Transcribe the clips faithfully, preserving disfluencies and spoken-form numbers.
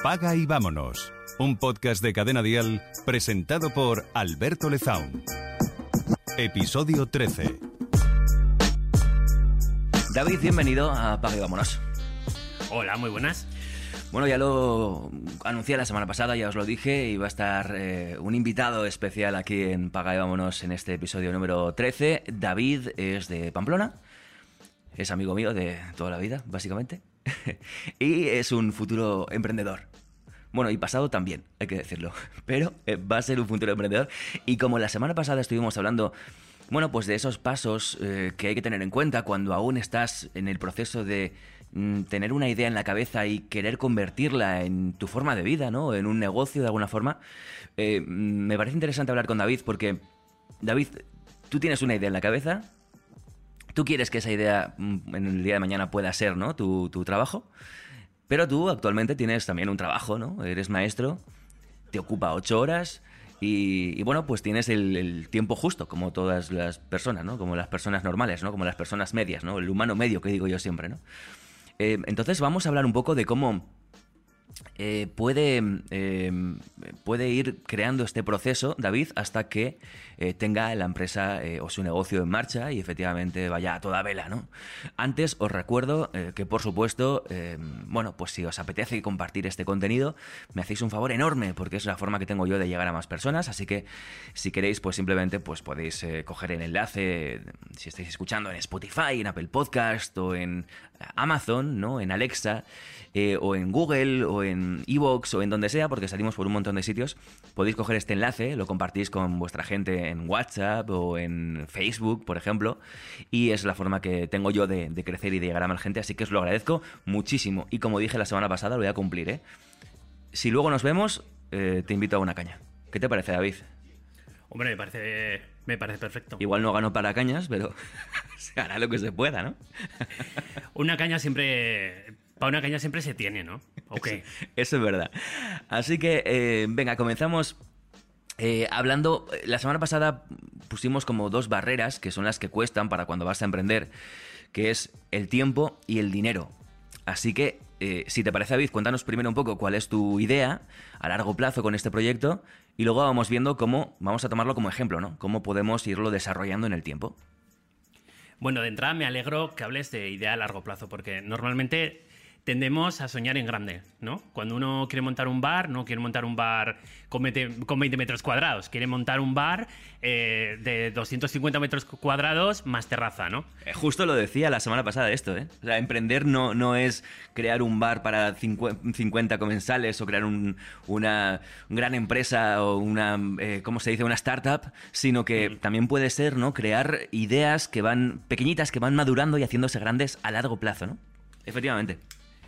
Apaga y vámonos. Un podcast de Cadena Dial presentado por Alberto Lezaun. Episodio trece. David, bienvenido a Apaga y vámonos. Hola, muy buenas. Bueno, ya lo anuncié la semana pasada, ya os lo dije, y va a estar eh, un invitado especial aquí en Apaga y vámonos en este episodio número trece. David es de Pamplona, es amigo mío de toda la vida, básicamente, y es un futuro emprendedor. Bueno, y pasado también, hay que decirlo, pero eh, va a ser un futuro emprendedor. Y como la semana pasada estuvimos hablando, bueno, pues de esos pasos eh, que hay que tener en cuenta cuando aún estás en el proceso de mm, tener una idea en la cabeza y querer convertirla en tu forma de vida, ¿no? En un negocio de alguna forma. Eh, me parece interesante hablar con David porque, David, tú tienes una idea en la cabeza, tú quieres que esa idea mm, en el día de mañana pueda ser, ¿no? Tu, tu trabajo. Pero tú actualmente tienes también un trabajo, ¿no? Eres maestro, te ocupa ocho horas y, y bueno, pues tienes el, el tiempo justo, como todas las personas, ¿no? Como las personas normales, ¿no? Como las personas medias, ¿no? El humano medio, que digo yo siempre, ¿no? Eh, entonces vamos a hablar un poco de cómo eh, puede, eh, puede ir creando este proceso, David, hasta que eh, tenga la empresa eh, o su negocio en marcha y efectivamente vaya a toda vela, ¿no? Antes os recuerdo eh, que, por supuesto, eh, bueno, pues si os apetece compartir este contenido, me hacéis un favor enorme porque es la forma que tengo yo de llegar a más personas, así que si queréis, pues simplemente pues podéis eh, coger el enlace, si estáis escuchando en Spotify, en Apple Podcast o en Amazon, ¿no? En Alexa eh, o en Google o en iVoox o en donde sea, porque salimos por un montón de sitios. Podéis coger este enlace, lo compartís con vuestra gente en WhatsApp o en Facebook, por ejemplo, y es la forma que tengo yo de, de crecer y de llegar a más gente, así que os lo agradezco muchísimo. Y como dije la semana pasada, lo voy a cumplir, ¿eh? Si luego nos vemos, eh, te invito a una caña. ¿Qué te parece, David? Hombre, me parece, me parece perfecto. Igual no gano para cañas, pero se hará lo que se pueda, ¿no? Una caña siempre... Para una caña siempre se tiene, ¿no? Ok. Eso, eso es verdad. Así que, eh, venga, comenzamos eh, hablando... La semana pasada pusimos como dos barreras, que son las que cuestan para cuando vas a emprender, que es el tiempo y el dinero. Así que, eh, si te parece, David, cuéntanos primero un poco cuál es tu idea a largo plazo con este proyecto y luego vamos viendo cómo, vamos a tomarlo como ejemplo, ¿no? Cómo podemos irlo desarrollando en el tiempo. Bueno, de entrada me alegro que hables de idea a largo plazo, porque normalmente tendemos a soñar en grande, ¿no? Cuando uno quiere montar un bar, no quiere montar un bar con veinte metros cuadrados, quiere montar un bar eh, de doscientos cincuenta metros cuadrados más terraza, ¿no? Eh, justo lo decía la semana pasada esto, ¿eh? O sea, emprender no, no es crear un bar para cincuenta comensales o crear un, una gran empresa o una, eh, ¿cómo se dice? Una startup, sino que mm. también puede ser, ¿no? Crear ideas que van pequeñitas, que van madurando y haciéndose grandes a largo plazo, ¿no? Efectivamente.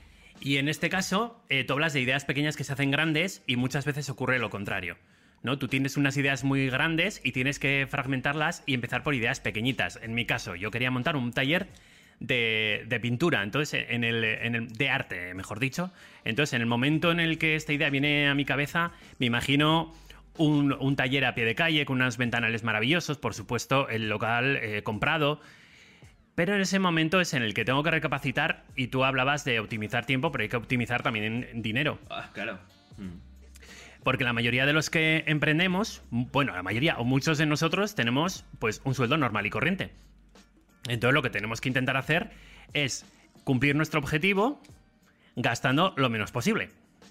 Y en este caso, eh, tú hablas de ideas pequeñas que se hacen grandes y muchas veces ocurre lo contrario, ¿no? Tú tienes unas ideas muy grandes y tienes que fragmentarlas y empezar por ideas pequeñitas. En mi caso, yo quería montar un taller de, de pintura, entonces en el, en el, de arte, mejor dicho. Entonces, en el momento en el que esta idea viene a mi cabeza, me imagino un, un taller a pie de calle con unos ventanales maravillosos, por supuesto, el local eh, comprado. Pero en ese momento es en el que tengo que recapacitar y tú hablabas de optimizar tiempo, pero hay que optimizar también en dinero. Ah, claro. Mm. Porque la mayoría de los que emprendemos, bueno, la mayoría o muchos de nosotros tenemos pues un sueldo normal y corriente. Entonces lo que tenemos que intentar hacer es cumplir nuestro objetivo gastando lo menos posible.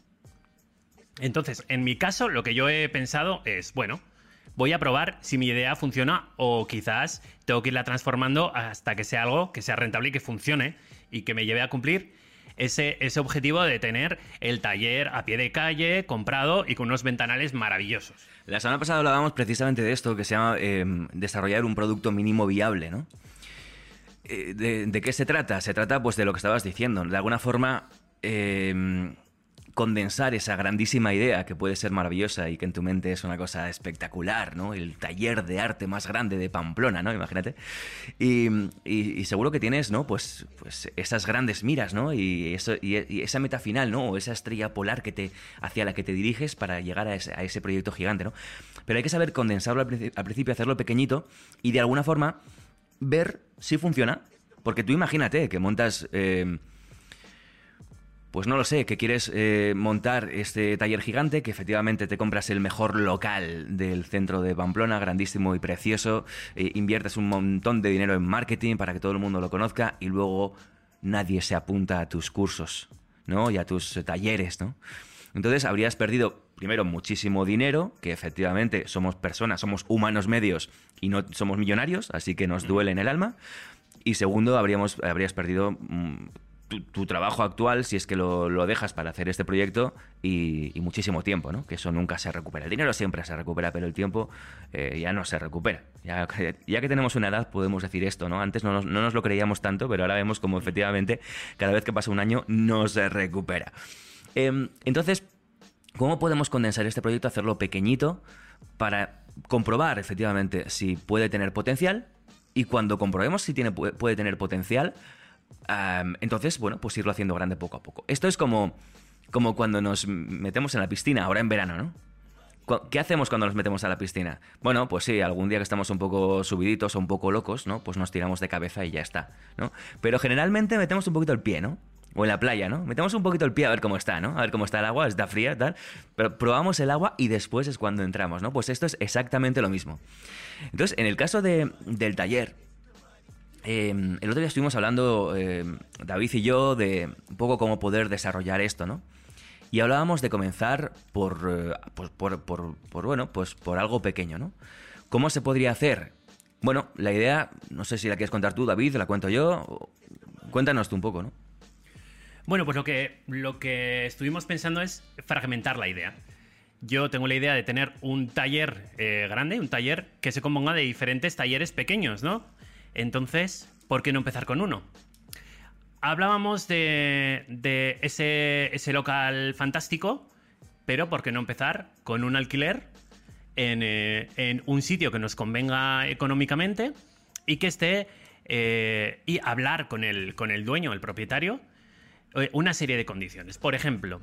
Entonces, en mi caso, lo que yo he pensado es, bueno, voy a probar si mi idea funciona o quizás tengo que irla transformando hasta que sea algo que sea rentable y que funcione y que me lleve a cumplir ese, ese objetivo de tener el taller a pie de calle, comprado y con unos ventanales maravillosos. La semana pasada hablábamos precisamente de esto, que se llama eh, desarrollar un producto mínimo viable, ¿no? Eh, de, ¿De qué se trata? Se trata pues de lo que estabas diciendo. De alguna forma... Eh, condensar esa grandísima idea que puede ser maravillosa y que en tu mente es una cosa espectacular, ¿no? El taller de arte más grande de Pamplona, ¿no? Imagínate. Y, y, y seguro que tienes, ¿no? Pues, pues esas grandes miras, ¿no? Y, eso, y, y esa meta final, ¿no? O esa estrella polar que te, hacia la que te diriges para llegar a ese, a ese proyecto gigante, ¿no? Pero hay que saber condensarlo al, principio, al principio, hacerlo pequeñito y de alguna forma ver si funciona. Porque tú imagínate que montas... Eh, pues no lo sé, que quieres eh, montar este taller gigante, que efectivamente te compras el mejor local del centro de Pamplona, grandísimo y precioso, eh, inviertes un montón de dinero en marketing para que todo el mundo lo conozca y luego nadie se apunta a tus cursos, ¿no? Y a tus eh, talleres, ¿no? Entonces habrías perdido, primero, muchísimo dinero, que efectivamente somos personas, somos humanos medios y no somos millonarios, así que nos duele en el alma. Y segundo, habríamos, habrías perdido mmm, tu, tu trabajo actual si es que lo, lo dejas para hacer este proyecto y, y muchísimo tiempo, ¿no? Que eso nunca se recupera. El dinero siempre se recupera, pero el tiempo eh, ya no se recupera. Ya, ya que tenemos una edad podemos decir esto, ¿no? Antes no nos, no nos lo creíamos tanto, pero ahora vemos como efectivamente cada vez que pasa un año no se recupera. Eh, entonces, ¿cómo podemos condensar este proyecto, hacerlo pequeñito para comprobar efectivamente si puede tener potencial? Y cuando comprobemos si tiene, puede tener potencial, um, entonces, bueno, pues irlo haciendo grande poco a poco. Esto es como, como cuando nos metemos en la piscina, ahora en verano, ¿no? ¿Qué hacemos cuando nos metemos a la piscina? Bueno, pues sí, algún día que estamos un poco subiditos o un poco locos, ¿no? Pues nos tiramos de cabeza y ya está, ¿no? Pero generalmente metemos un poquito el pie, ¿no? O en la playa, ¿no? Metemos un poquito el pie a ver cómo está, ¿no? A ver cómo está el agua, está fría, tal. Pero probamos el agua y después es cuando entramos, ¿no? Pues esto es exactamente lo mismo. Entonces, en el caso de, del taller, eh, el otro día estuvimos hablando, eh, David y yo, de un poco cómo poder desarrollar esto, ¿no? Y hablábamos de comenzar por, eh, pues por, por, por, bueno, pues por algo pequeño, ¿no? ¿Cómo se podría hacer? Bueno, la idea, no sé si la quieres contar tú, David, la cuento yo. Cuéntanos tú un poco, ¿no? Bueno, pues lo que, lo que estuvimos pensando es fragmentar la idea. Yo tengo la idea de tener un taller eh, grande, un taller que se componga de diferentes talleres pequeños, ¿no? Entonces, ¿por qué no empezar con uno? Hablábamos de, de ese, ese local fantástico, pero ¿por qué no empezar con un alquiler en, eh, en un sitio que nos convenga económicamente y que esté... Eh, y hablar con el, con el dueño, el propietario, una serie de condiciones. Por ejemplo,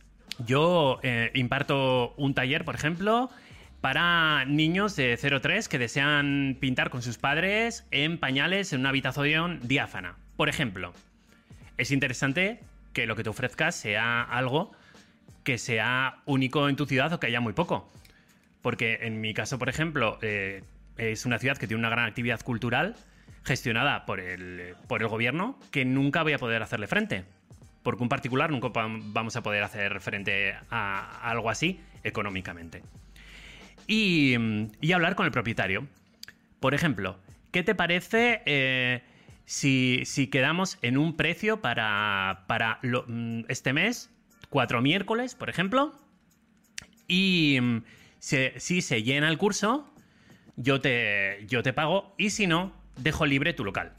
yo eh, imparto un taller, por ejemplo, para niños de cero a tres que desean pintar con sus padres en pañales en una habitación diáfana. Por ejemplo, es interesante que lo que te ofrezcas sea algo que sea único en tu ciudad o que haya muy poco. Porque en mi caso, por ejemplo, eh, es una ciudad que tiene una gran actividad cultural gestionada por el, por el gobierno que nunca voy a poder hacerle frente. Porque un particular nunca vamos a poder hacer frente a algo así económicamente. Y, y hablar con el propietario. Por ejemplo, ¿qué te parece eh, si, si quedamos en un precio para, para lo, este mes, cuatro miércoles, por ejemplo? Y si, si se llena el curso, yo te, yo te pago y si no, dejo libre tu local.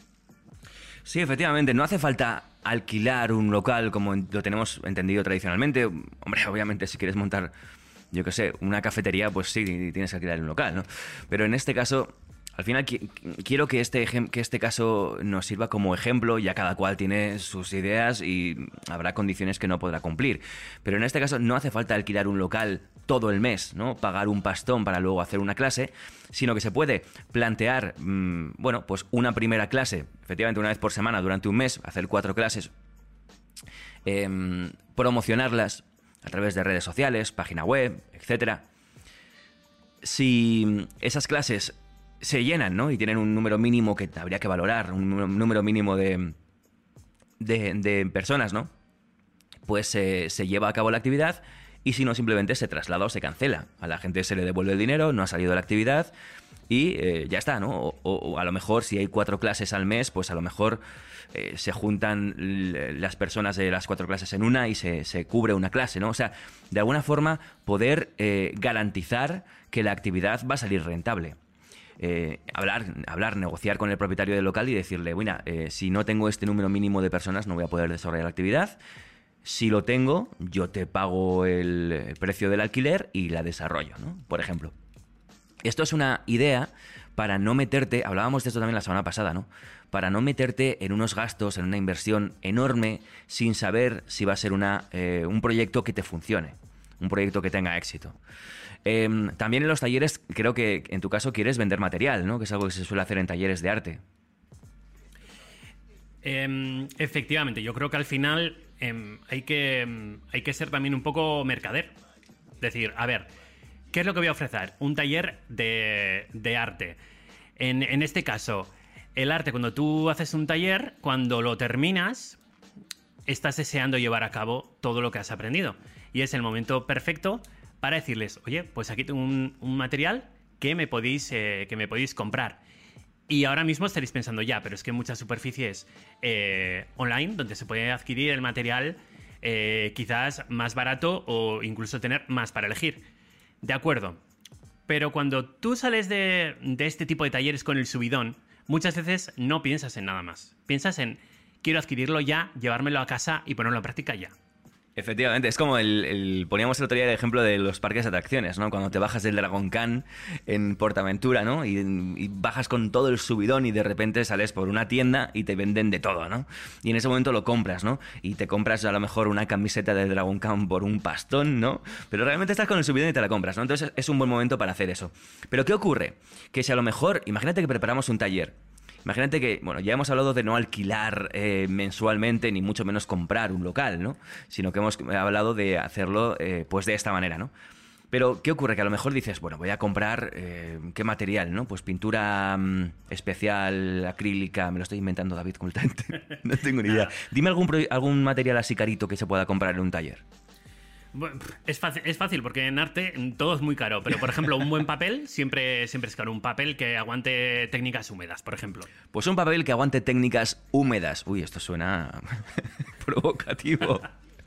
Sí, efectivamente, no hace falta alquilar un local como lo tenemos entendido tradicionalmente. Hombre, obviamente si quieres montar, yo qué sé, una cafetería, pues sí, tienes que alquilar un local, ¿no? Pero en este caso, al final qui- quiero que este, que este caso nos sirva como ejemplo. Ya cada cual tiene sus ideas y habrá condiciones que no podrá cumplir. Pero en este caso no hace falta alquilar un local todo el mes, ¿no? Pagar un pastón para luego hacer una clase, sino que se puede plantear, mmm, bueno, pues una primera clase, efectivamente una vez por semana durante un mes, hacer cuatro clases, eh, promocionarlas a través de redes sociales, página web, etcétera. Si esas clases se llenan, ¿no? Y tienen un número mínimo que habría que valorar, un número mínimo de, de, de personas, ¿no? Pues eh, se lleva a cabo la actividad. Y si no, simplemente se traslada o se cancela. A la gente se le devuelve el dinero, no ha salido de la actividad y eh, ya está, ¿no? O, o, o a lo mejor si hay cuatro clases al mes, pues a lo mejor eh, se juntan las personas de las cuatro clases en una y se, se cubre una clase, ¿no? O sea, de alguna forma poder eh, garantizar que la actividad va a salir rentable. Eh, hablar, hablar, negociar con el propietario del local y decirle, bueno, eh, si no tengo este número mínimo de personas no voy a poder desarrollar la actividad. Si lo tengo, yo te pago el, el precio del alquiler y la desarrollo, ¿no? Por ejemplo. Esto es una idea para no meterte, hablábamos de esto también la semana pasada, ¿no? Para no meterte en unos gastos, en una inversión enorme, sin saber si va a ser una, eh, un proyecto que te funcione, un proyecto que tenga éxito. Eh, también en los talleres, creo que en tu caso quieres vender material, ¿no? Que es algo que se suele hacer en talleres de arte. Eh, efectivamente, yo creo que al final eh, hay que hay que ser también un poco mercader. Decir, a ver, ¿qué es lo que voy a ofrecer? Un taller de, de arte. En, en este caso, el arte, cuando tú haces un taller, cuando lo terminas, estás deseando llevar a cabo todo lo que has aprendido. Y es el momento perfecto para decirles, oye, pues aquí tengo un, un material que me podéis, eh, que me podéis comprar. Y ahora mismo estaréis pensando, ya, pero es que hay muchas superficies eh, online donde se puede adquirir el material eh, quizás más barato o incluso tener más para elegir. De acuerdo. Pero cuando tú sales de, de este tipo de talleres con el subidón, muchas veces no piensas en nada más. Piensas en, quiero adquirirlo ya, llevármelo a casa y ponerlo en práctica ya. Efectivamente, es como el, el poníamos el otro día el ejemplo de los parques de atracciones, ¿no? Cuando te bajas del Dragon Khan en PortAventura, ¿no? Y, y bajas con todo el subidón y de repente sales por una tienda y te venden de todo, ¿no? Y en ese momento lo compras, ¿no? Y te compras a lo mejor una camiseta del Dragon Khan por un pastón, ¿no? Pero realmente estás con el subidón y te la compras, ¿no? Entonces es un buen momento para hacer eso. Pero ¿qué ocurre? Que si a lo mejor, imagínate que preparamos un taller. Imagínate que, bueno, ya hemos hablado de no alquilar eh, mensualmente, ni mucho menos comprar un local, ¿no? Sino que hemos hablado de hacerlo, eh, pues de esta manera, ¿no? Pero, ¿qué ocurre? Que a lo mejor dices, bueno, voy a comprar, eh, ¿qué material, no? Pues pintura mmm, especial, acrílica, me lo estoy inventando, David, completamente. No tengo ni idea. Dime algún, algún material así carito que se pueda comprar en un taller. Bueno, es fácil, es fácil porque en arte todo es muy caro, pero por ejemplo un buen papel siempre, siempre es caro, un papel que aguante técnicas húmedas, por ejemplo. Pues un papel que aguante técnicas húmedas. Uy, esto suena provocativo.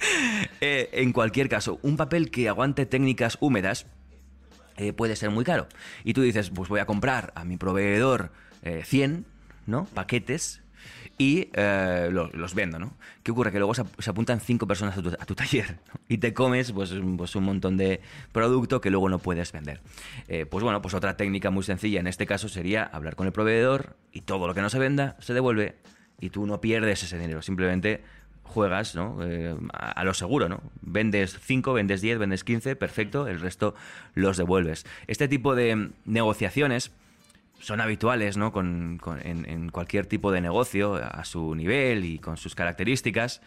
eh, en cualquier caso, un papel que aguante técnicas húmedas eh, puede ser muy caro. Y tú dices, pues voy a comprar a mi proveedor eh, cien, ¿no? Paquetes. Y eh, los, los vendo, ¿no? ¿Qué ocurre? Que luego se, se apuntan cinco personas a tu, a tu taller, ¿no? Y te comes pues, pues un montón de producto que luego no puedes vender. Eh, pues bueno, pues otra técnica muy sencilla en este caso sería hablar con el proveedor y todo lo que no se venda se devuelve y tú no pierdes ese dinero, simplemente juegas, ¿no? eh, a, a lo seguro, ¿no? Vendes cinco, vendes diez, vendes quince, perfecto, el resto los devuelves. Este tipo de negociaciones son habituales, ¿no? Con, con, en, en cualquier tipo de negocio, a su nivel y con sus características,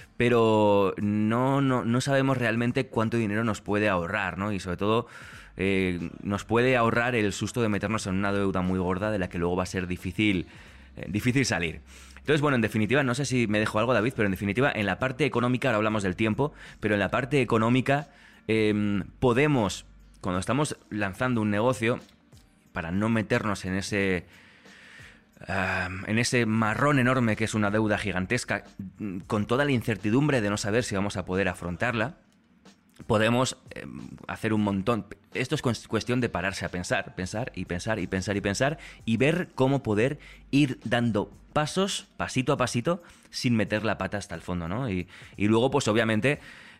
pero no, no, no sabemos realmente cuánto dinero nos puede ahorrar, ¿no? Y sobre todo eh, nos puede ahorrar el susto de meternos en una deuda muy gorda de la que luego va a ser difícil, eh, difícil salir. Entonces, bueno, en definitiva, no sé si me dejo algo, David, pero en definitiva, en la parte económica, ahora hablamos del tiempo, pero en la parte económica eh, podemos, cuando estamos lanzando un negocio, para no meternos en ese uh, en ese marrón enorme que es una deuda gigantesca, con toda la incertidumbre de no saber si vamos a poder afrontarla, podemos eh, hacer un montón. Esto es cuestión de pararse a pensar, pensar y pensar y pensar y pensar y ver cómo poder ir dando pasos, pasito a pasito, sin meter la pata hasta el fondo, ¿no? Y, y luego, pues obviamente...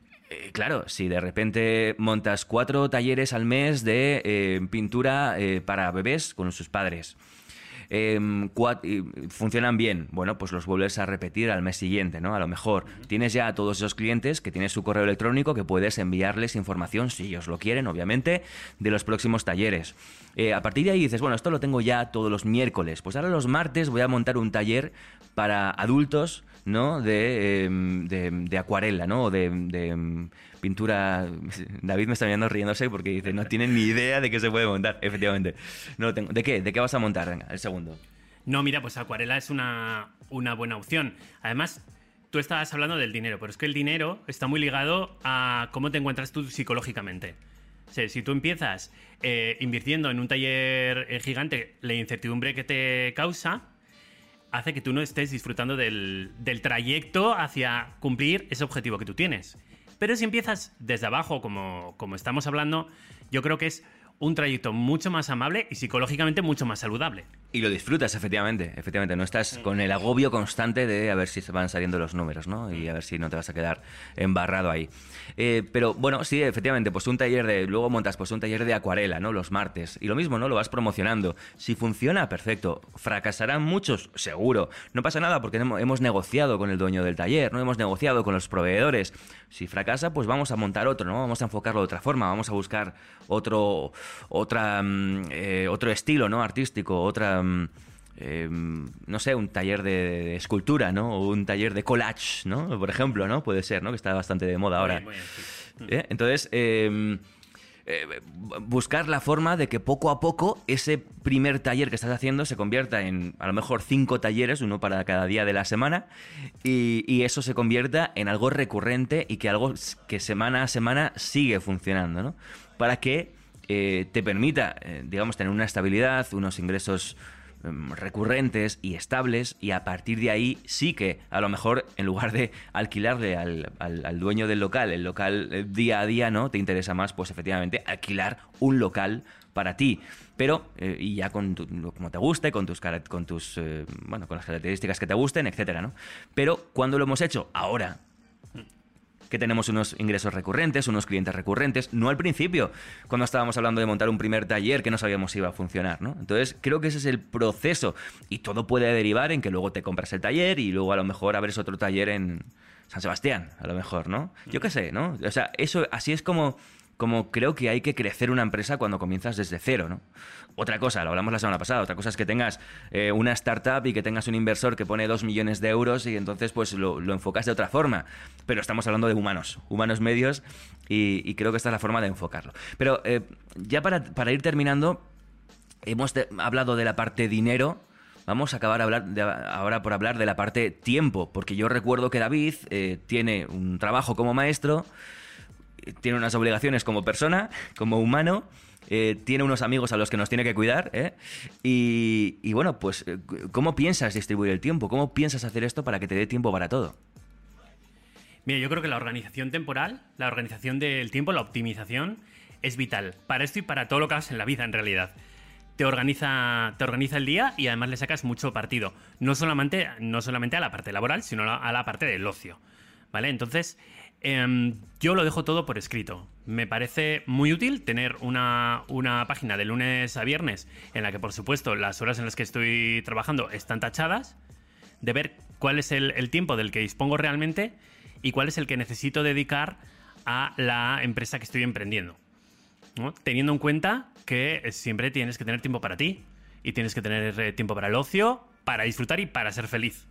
Claro, si de repente montas cuatro talleres al mes de eh, pintura eh, para bebés con sus padres, eh, cuat- y funcionan bien, bueno, pues los vuelves a repetir al mes siguiente, ¿no? A lo mejor tienes ya a todos esos clientes que tienes su correo electrónico que puedes enviarles información, si ellos lo quieren, obviamente, de los próximos talleres. Eh, a partir de ahí dices, bueno, esto lo tengo ya todos los miércoles, pues ahora los martes voy a montar un taller para adultos, ¿no? De, eh, de, de acuarela, ¿no? De, de pintura. David me está mirando riéndose porque dice, no tiene ni idea de qué se puede montar. Efectivamente. No lo tengo. ¿De qué? ¿De qué vas a montar? Venga, el segundo. No, mira, pues acuarela es una, una buena opción. Además, tú estabas hablando del dinero, pero es que el dinero está muy ligado a cómo te encuentras tú psicológicamente. O sea, si tú empiezas eh, invirtiendo en un taller eh, gigante, la incertidumbre que te causa hace que tú no estés disfrutando del, del trayecto hacia cumplir ese objetivo que tú tienes. Pero si empiezas desde abajo, como, como estamos hablando, yo creo que es un trayecto mucho más amable y psicológicamente mucho más saludable. Y lo disfrutas, efectivamente. Efectivamente, no estás con el agobio constante de a ver si se van saliendo los números, ¿no? Y a ver si no te vas a quedar embarrado ahí. Eh, pero bueno, sí, efectivamente, pues un taller de... Luego montas pues un taller de acuarela, ¿no? Los martes. Y lo mismo, ¿no? Lo vas promocionando. Si funciona, perfecto. ¿Fracasarán muchos? Seguro. No pasa nada porque hemos negociado con el dueño del taller, ¿no? Hemos negociado con los proveedores. Si fracasa, pues vamos a montar otro, ¿no? Vamos a enfocarlo de otra forma. Vamos a buscar otro... Otra, eh, otro estilo, ¿no? Artístico, otra, eh, no sé, un taller de, de escultura, ¿no? O un taller de collage, ¿no? Por ejemplo, ¿no? Puede ser, ¿no? Que está bastante de moda ahora. Muy bien, muy bien, sí. ¿Eh? Entonces, eh, eh, buscar la forma de que poco a poco ese primer taller que estás haciendo se convierta en a lo mejor cinco talleres, uno para cada día de la semana, y, y eso se convierta en algo recurrente y que algo que semana a semana sigue funcionando, ¿no? Para que eh, te permita, eh, digamos, tener una estabilidad, unos ingresos recurrentes y estables, y a partir de ahí sí que a lo mejor en lugar de alquilarle al, al, al dueño del local el local día a día, ¿no? Te interesa más pues efectivamente alquilar un local para ti, pero eh, y ya con tu, como te guste, con tus con tus eh, bueno, con las características que te gusten, etcétera, ¿no? Pero ¿cuándo lo hemos hecho? Ahora que tenemos unos ingresos recurrentes, unos clientes recurrentes, no al principio, cuando estábamos hablando de montar un primer taller que no sabíamos si iba a funcionar, ¿no? Entonces, creo que ese es el proceso, y todo puede derivar en que luego te compras el taller y luego a lo mejor abres otro taller en San Sebastián, a lo mejor, ¿no? Yo qué sé, ¿no? O sea, eso, así es como, como creo que hay que crecer una empresa cuando comienzas desde cero, ¿no? Otra cosa, lo hablamos la semana pasada, otra cosa es que tengas eh, una startup y que tengas un inversor que pone dos millones de euros y entonces pues lo, lo enfocas de otra forma. Pero estamos hablando de humanos, humanos medios, y, y creo que esta es la forma de enfocarlo. Pero eh, ya para, para ir terminando, hemos de, hablado de la parte dinero. Vamos a acabar hablar de, ahora por hablar de la parte tiempo, porque yo recuerdo que David eh, tiene un trabajo como maestro, tiene unas obligaciones como persona, como humano, eh, tiene unos amigos a los que nos tiene que cuidar, ¿eh? y, y bueno, pues ¿cómo piensas distribuir el tiempo? ¿Cómo piensas hacer esto para que te dé tiempo para todo? Mira, yo creo que la organización temporal, la organización del tiempo, la optimización es vital para esto y para todo lo que hagas en la vida en realidad. Te organiza, te organiza el día y además le sacas mucho partido, no solamente, no solamente a la parte laboral, sino a la parte del ocio, ¿vale? Entonces, eh, yo lo dejo todo por escrito. Me parece muy útil tener una, una página de lunes a viernes en la que, por supuesto, las horas en las que estoy trabajando están tachadas, de ver cuál es el, el tiempo del que dispongo realmente y cuál es el que necesito dedicar a la empresa que estoy emprendiendo, ¿no? Teniendo en cuenta que siempre tienes que tener tiempo para ti y tienes que tener eh, tiempo para el ocio, para disfrutar y para ser feliz.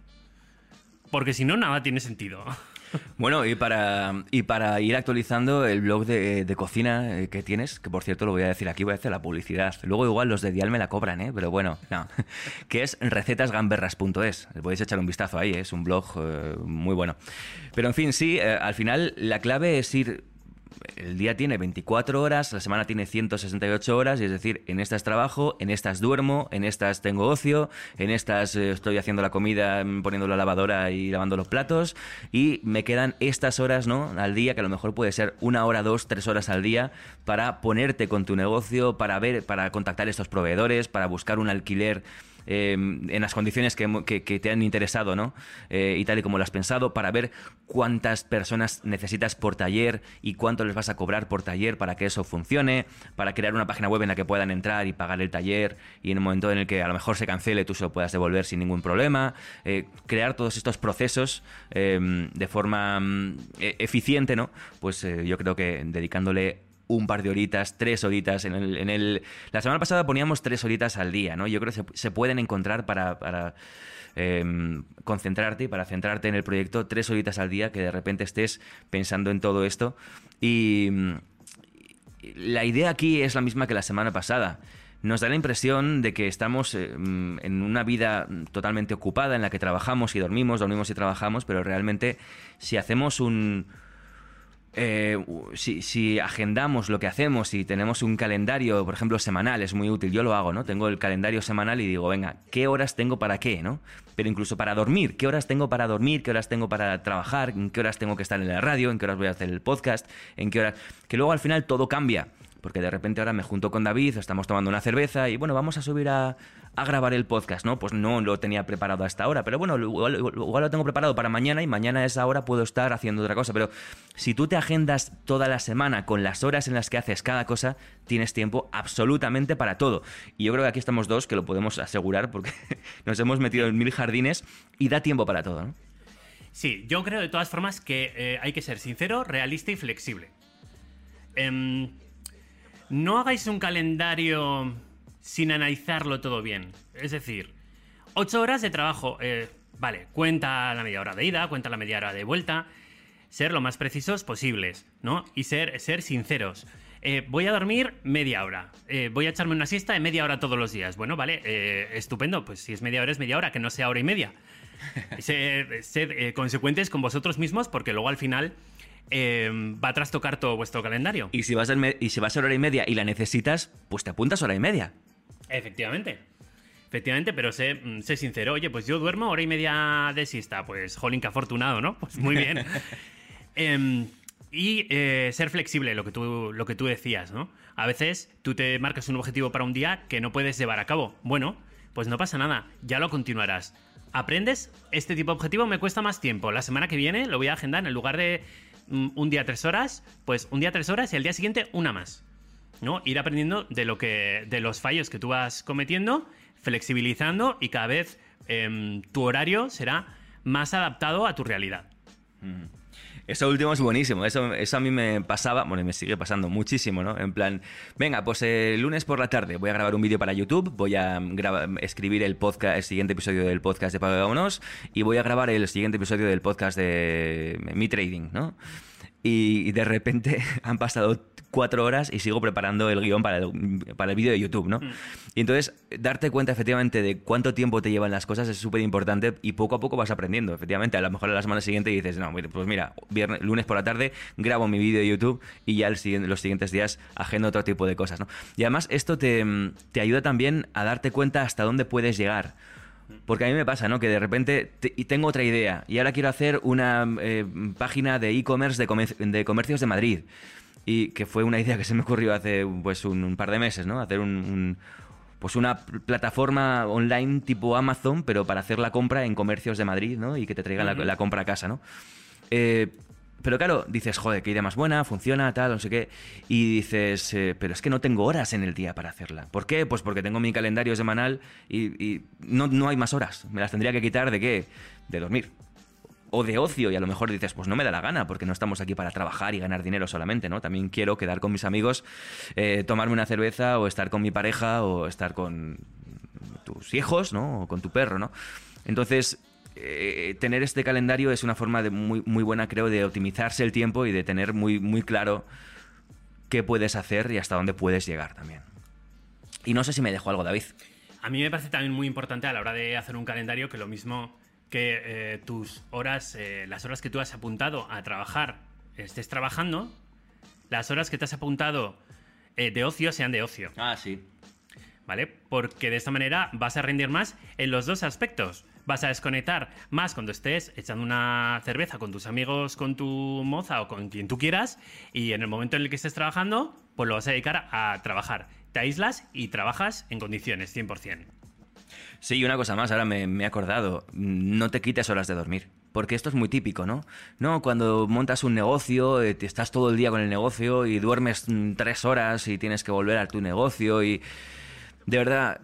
Porque si no, nada tiene sentido. Bueno, y para, y para ir actualizando el blog de, de cocina que tienes, que por cierto lo voy a decir aquí, voy a hacer la publicidad. Luego igual los de Dial me la cobran, ¿eh? Pero bueno, no. Que es recetas gamberras punto es. Podéis echar un vistazo ahí, ¿eh? Es un blog eh, muy bueno. Pero en fin, sí, eh, al final la clave es ir... El día tiene veinticuatro horas, la semana tiene ciento sesenta y ocho horas, y es decir, en estas trabajo, en estas duermo, en estas tengo ocio, en estas eh, estoy haciendo la comida, poniendo la lavadora y lavando los platos, y me quedan estas horas, ¿no?, al día, que a lo mejor puede ser una hora, dos, tres horas al día, para ponerte con tu negocio, para ver, para contactar a estos proveedores, para buscar un alquiler Eh, en las condiciones que, que, que te han interesado, ¿no? Eh, y tal y como lo has pensado, para ver cuántas personas necesitas por taller y cuánto les vas a cobrar por taller para que eso funcione, para crear una página web en la que puedan entrar y pagar el taller, y en un momento en el que a lo mejor se cancele tú se lo puedas devolver sin ningún problema, eh, crear todos estos procesos eh, de forma eh, eficiente, ¿no? Pues eh, yo creo que dedicándole un par de horitas, tres horitas. En el, en el, la semana pasada poníamos tres horitas al día, ¿no? Yo creo que se, se pueden encontrar para, para eh, concentrarte y para centrarte en el proyecto, tres horitas al día que de repente estés pensando en todo esto. Y la idea aquí es la misma que la semana pasada. Nos da la impresión de que estamos eh, en una vida totalmente ocupada en la que trabajamos y dormimos, dormimos y trabajamos, pero realmente si hacemos un... Eh, si, si agendamos lo que hacemos y tenemos un calendario, por ejemplo, semanal, es muy útil. Yo lo hago, ¿no? Tengo el calendario semanal y digo, venga, ¿qué horas tengo para qué, ¿no? Pero incluso para dormir, ¿qué horas tengo para dormir? ¿Qué horas tengo para trabajar? ¿En qué horas tengo que estar en la radio? ¿En qué horas voy a hacer el podcast? ¿En qué horas? Que luego al final todo cambia. Porque de repente ahora me junto con David, estamos tomando una cerveza y bueno, vamos a subir a, a grabar el podcast, ¿no? Pues no lo tenía preparado hasta ahora, pero bueno, igual, igual lo tengo preparado para mañana y mañana a esa hora puedo estar haciendo otra cosa. Pero si tú te agendas toda la semana con las horas en las que haces cada cosa, tienes tiempo absolutamente para todo. Y yo creo que aquí estamos dos que lo podemos asegurar porque nos hemos metido en mil jardines y da tiempo para todo, ¿no? Sí, yo creo de todas formas que eh, hay que ser sincero, realista y flexible. Eh, No hagáis un calendario sin analizarlo todo bien. Es decir, ocho horas de trabajo. Eh, vale, cuenta la media hora de ida, cuenta la media hora de vuelta. Ser lo más precisos posibles, ¿no? Y ser, ser sinceros. Eh, voy a dormir media hora. Eh, voy a echarme una siesta de media hora todos los días. Bueno, vale, eh, estupendo. Pues si es media hora, es media hora, que no sea hora y media. Sed, sed eh, consecuentes con vosotros mismos, porque luego al final eh, va a trastocar todo vuestro calendario. Y si, vas a me- y si va a ser hora y media y la necesitas, pues te apuntas hora y media. Efectivamente. Efectivamente, pero sé, mm, sé sincero. Oye, pues yo duermo hora y media de siesta. Pues, jolín, qué afortunado, ¿no? Pues muy bien. Em, y eh, ser flexible, lo que, tú, lo que tú decías, ¿no? A veces tú te marcas un objetivo para un día que no puedes llevar a cabo. Bueno, pues no pasa nada, ya lo continuarás. ¿Aprendes? Este tipo de objetivo me cuesta más tiempo. La semana que viene lo voy a agendar en lugar de mm, un día tres horas, pues un día tres horas y al día siguiente una más, ¿no? Ir aprendiendo de, lo que, de los fallos que tú vas cometiendo, flexibilizando y cada vez em, tu horario será más adaptado a tu realidad. Mm. Eso último es buenísimo, eso, eso a mí me pasaba, bueno, y me sigue pasando muchísimo, ¿no? En plan, venga, pues el eh, lunes por la tarde voy a grabar un vídeo para YouTube, voy a grabar, escribir el podcast, el siguiente episodio del podcast de Paga y Vámonos, y voy a grabar el siguiente episodio del podcast de Mi Trading, ¿no? Y, y de repente han pasado cuatro horas y sigo preparando el guión para el, para el vídeo de YouTube, ¿no? Mm. Y entonces, darte cuenta efectivamente de cuánto tiempo te llevan las cosas es súper importante y poco a poco vas aprendiendo. Efectivamente, a lo mejor a la semana siguiente dices, no, pues mira, viernes, lunes por la tarde grabo mi vídeo de YouTube y ya el, los siguientes días agendo otro tipo de cosas, ¿no? Y además esto te, te ayuda también a darte cuenta hasta dónde puedes llegar. Porque a mí me pasa, ¿no? Que de repente te, y tengo otra idea y ahora quiero hacer una eh, página de e-commerce de, comer, de comercios de Madrid. Y que fue una idea que se me ocurrió hace pues un, un par de meses, ¿no? Hacer un, un, pues una plataforma online tipo Amazon, pero para hacer la compra en comercios de Madrid, ¿no? Y que te traigan uh-huh. la, la compra a casa, ¿no? Eh, pero claro, dices, joder, qué idea más buena, funciona, tal, no sé qué. Y dices, eh, pero es que no tengo horas en el día para hacerla. ¿Por qué? Pues porque tengo mi calendario semanal y, y no, no hay más horas. Me las tendría que quitar ¿de qué? De dormir. O de ocio, y a lo mejor dices, pues no me da la gana, porque no estamos aquí para trabajar y ganar dinero solamente, ¿no? También quiero quedar con mis amigos, eh, tomarme una cerveza, o estar con mi pareja, o estar con tus hijos, ¿no? O con tu perro, ¿no? Entonces, eh, tener este calendario es una forma de muy, muy buena, creo, de optimizarse el tiempo y de tener muy, muy claro qué puedes hacer y hasta dónde puedes llegar también. Y no sé si me dejo algo, David. A mí me parece también muy importante a la hora de hacer un calendario que lo mismo... que eh, tus horas, eh, las horas que tú has apuntado a trabajar, estés trabajando, las horas que te has apuntado eh, de ocio sean de ocio. Ah, sí. ¿Vale? Porque de esta manera vas a rendir más en los dos aspectos. Vas a desconectar más cuando estés echando una cerveza con tus amigos, con tu moza o con quien tú quieras, y en el momento en el que estés trabajando, pues lo vas a dedicar a trabajar. Te aíslas y trabajas en condiciones, cien por ciento. Sí, y una cosa más, ahora me, me he acordado, no te quites horas de dormir, porque esto es muy típico, ¿no? No, cuando montas un negocio, eh, te estás todo el día con el negocio y duermes mm, tres horas y tienes que volver a tu negocio y... De verdad,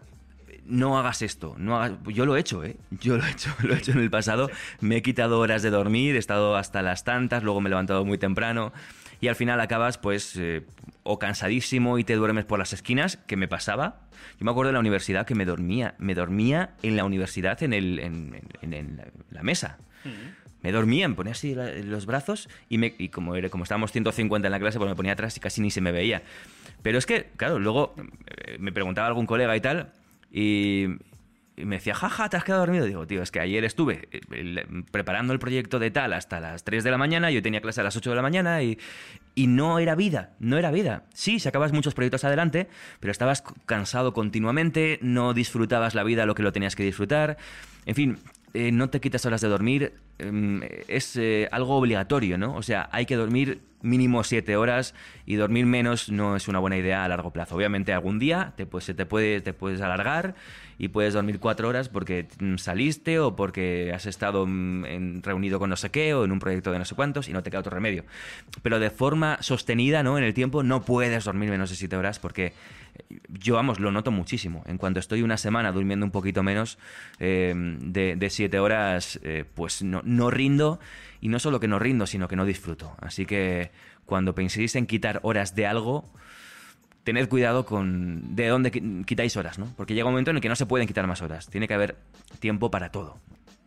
no hagas esto, no hagas... Yo lo he hecho, ¿eh? Yo lo he hecho, lo he hecho en el pasado, me he quitado horas de dormir, he estado hasta las tantas, luego me he levantado muy temprano... Y al final acabas, pues, eh, o cansadísimo y te duermes por las esquinas, que me pasaba. Yo me acuerdo de la universidad que me dormía, me dormía en la universidad en, el, en, en, en la mesa. Mm-hmm. Me dormía, me ponía así los brazos y, me, y como, era, como estábamos ciento cincuenta en la clase, pues me ponía atrás y casi ni se me veía. Pero es que, claro, luego eh, me preguntaba algún colega y tal, y... Y me decía, jaja, ¿te has quedado dormido? Digo, tío, es que ayer estuve preparando el proyecto de tal hasta las tres de la mañana, yo tenía clase a las ocho de la mañana y, y no era vida, no era vida. Sí, sacabas muchos proyectos adelante, pero estabas cansado continuamente, no disfrutabas la vida lo que lo tenías que disfrutar. En fin, eh, no te quitas horas de dormir, eh, es eh, algo obligatorio, ¿no? O sea, hay que dormir mínimo siete horas y dormir menos no es una buena idea a largo plazo. Obviamente algún día te, pues, se te, puede, te puedes alargar y puedes dormir cuatro horas porque saliste o porque has estado en, reunido con no sé qué o en un proyecto de no sé cuántos y no te queda otro remedio. Pero de forma sostenida, ¿no? En el tiempo no puedes dormir menos de siete horas porque yo, vamos, lo noto muchísimo. En cuanto estoy una semana durmiendo un poquito menos eh, de, de siete horas, eh, pues no, no rindo. Y no solo que no rindo, sino que no disfruto. Así que cuando penséis en quitar horas de algo, tened cuidado con de dónde quitáis horas, ¿no? Porque llega un momento en el que no se pueden quitar más horas. Tiene que haber tiempo para todo.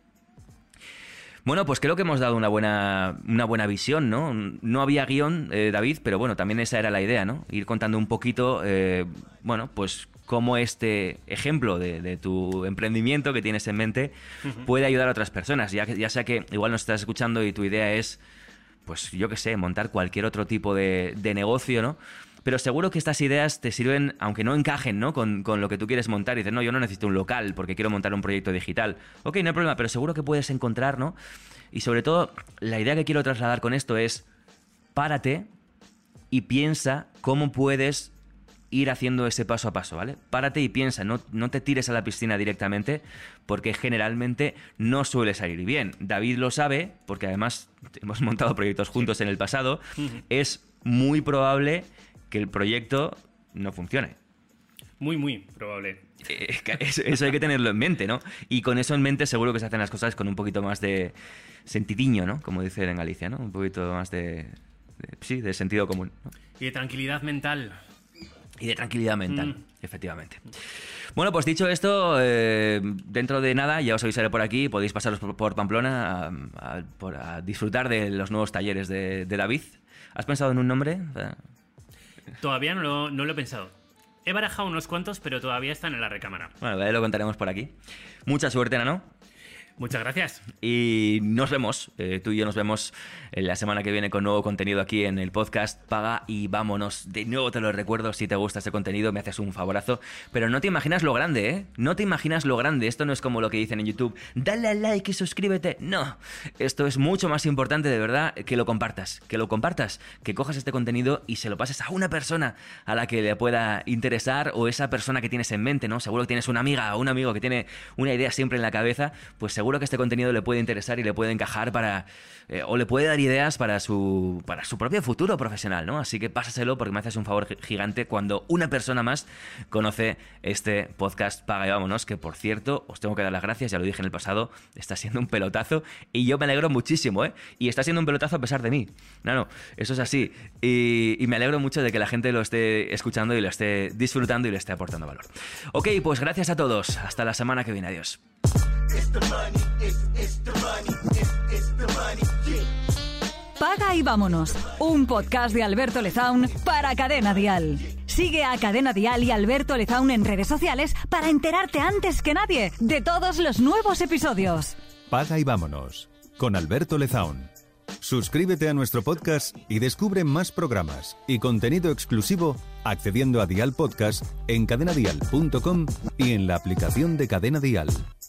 Bueno, pues creo que hemos dado una buena, una buena visión, ¿no? No había guión, eh, David, pero bueno, también esa era la idea, ¿no? Ir contando un poquito, eh, bueno, pues cómo este ejemplo de, de tu emprendimiento que tienes en mente uh-huh. puede ayudar a otras personas. Ya, ya sea que igual nos estás escuchando y tu idea es, pues yo qué sé, montar cualquier otro tipo de, de negocio, ¿no? Pero seguro que estas ideas te sirven, aunque no encajen, ¿no? Con, con lo que tú quieres montar. Y dices, no, yo no necesito un local porque quiero montar un proyecto digital. Ok, no hay problema, pero seguro que puedes encontrar, ¿no? Y sobre todo, la idea que quiero trasladar con esto es, párate y piensa cómo puedes ir haciendo ese paso a paso, ¿vale? Párate y piensa, no, no te tires a la piscina directamente porque generalmente no suele salir bien. David lo sabe porque además hemos montado proyectos juntos en el pasado. Uh-huh. Es muy probable que el proyecto no funcione. Muy, muy probable. Eh, eso, eso hay que tenerlo en mente, ¿no? Y con eso en mente seguro que se hacen las cosas con un poquito más de sentidiño, ¿no? Como dicen en Galicia, ¿no? Un poquito más de, de sí, de sentido común, ¿no? Y de tranquilidad mental. Y de tranquilidad mental, mm. efectivamente. Mm. Bueno, pues dicho esto, eh, dentro de nada ya os avisaré por aquí, podéis pasaros por, por Pamplona a, a, por, a disfrutar de los nuevos talleres de, de David. ¿Has pensado en un nombre? Todavía no lo, no lo he pensado. He barajado unos cuantos, pero todavía están en la recámara. Bueno, ya lo contaremos por aquí. Mucha suerte, Nano. Muchas gracias. Y nos vemos, eh, tú y yo nos vemos la semana que viene con nuevo contenido aquí en el podcast Paga y Vámonos. De nuevo te lo recuerdo, si te gusta este contenido me haces un favorazo, pero no te imaginas lo grande, ¿eh? No te imaginas lo grande. Esto no es como lo que dicen en YouTube, dale al like y suscríbete. No, esto es mucho más importante de verdad que lo compartas, que lo compartas, que cojas este contenido y se lo pases a una persona a la que le pueda interesar o esa persona que tienes en mente, ¿no? Seguro que tienes una amiga o un amigo que tiene una idea siempre en la cabeza, pues seguro que este contenido le puede interesar y le puede encajar para eh, o le puede dar ideas para su para su propio futuro profesional, ¿no? Así que pásaselo porque me haces un favor gigante cuando una persona más conoce este podcast Paga y Vámonos, que por cierto, os tengo que dar las gracias, ya lo dije en el pasado, está siendo un pelotazo y yo me alegro muchísimo, ¿eh? Y está siendo un pelotazo a pesar de mí. No, no, eso es así. Y, y me alegro mucho de que la gente lo esté escuchando y lo esté disfrutando y le esté aportando valor. Ok, pues gracias a todos. Hasta la semana que viene. Adiós. Paga y Vámonos, un podcast de Alberto Lezaun para Cadena Dial. Sigue a Cadena Dial y Alberto Lezaun en redes sociales para enterarte antes que nadie de todos los nuevos episodios. Paga y Vámonos, con Alberto Lezaun. Suscríbete a nuestro podcast y descubre más programas y contenido exclusivo accediendo a Dial Podcast en cadena dial punto com y en la aplicación de Cadena Dial.